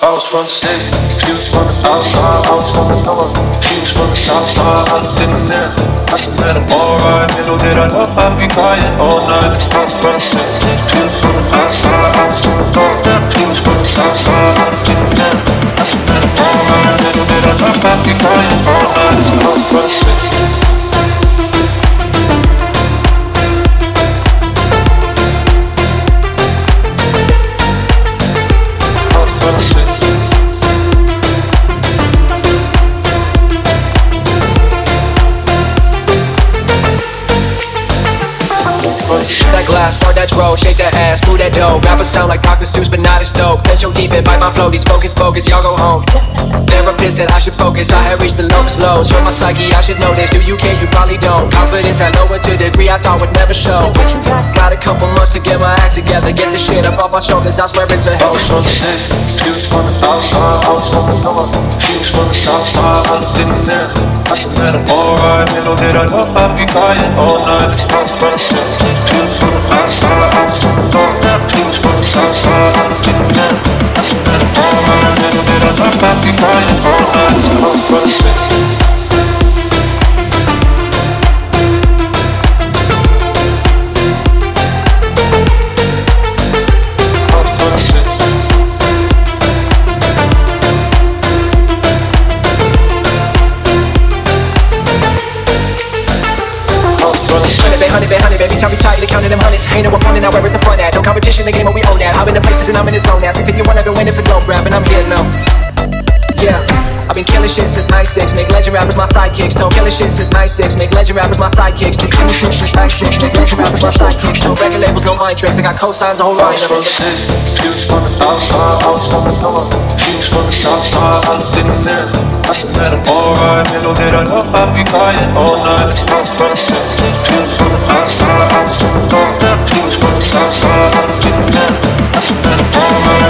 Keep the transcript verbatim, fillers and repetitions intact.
I was from the city, she was from the outside, I was from the north. She was from the south side, I lived in the middle. I said, man, I'm alright, little did I know I'd be crying all night. I was from the city, she was from the outside, I was from the north. She was from the south side, I lived in the middle. I said, man, I'm alright, little did I know I'd be crying all night. I was from the city. That glass, part that dro, shake that ass, move that dough. Rappers sound like Doctor Seuss, but not as dope. Clench your teeth and bite my flow, these focus, focus, y'all go home. Therapist said I should focus, I had reached the lowest lows. Show my psyche, I should know this, do you care? You probably don't. Confidence I lower to a degree I thought would never show. Got a couple months to get my act together, get the shit up off my shoulders, I swear it's a hell. I was from the city, she was from the outside, I was from the north. She was from the south side, I lived in the middle. I said, man, I'm alright, little did I know I'd be crying all night. I was from the city, she was from the outside, I was from the north. She was from the south side, I lived in the middle. I said, man, I'm alright, little did I know I'd be crying all night. I was from the city. Honey, baby, honey, baby, tell me tired of counting them hundreds. Ain't no opponent, now where is the fun at? No competition, the game where we own that. I'm in the places and I'm in the zone now. Think you wanna go in if it don't rap, and I'm here now. Yeah, I've been killing shit since ninety-six. Make legend rappers my sidekicks. Don't killing shit since ninety-six. Make legend rappers my sidekicks. Been killing shit since ninety-six. Make legend rappers my sidekicks. No record labels, no mind tricks. I got cosigns, a whole line. I was from the city, she was from the outside, I was from the north. She was from the south side, I lived in the middle. I said, man, I'm alright, little did I know I'd be crying all night. I was from the city, she was from the outside, I was from the north. She was from the south side, I lived in the middle. I said, man, I'm alright.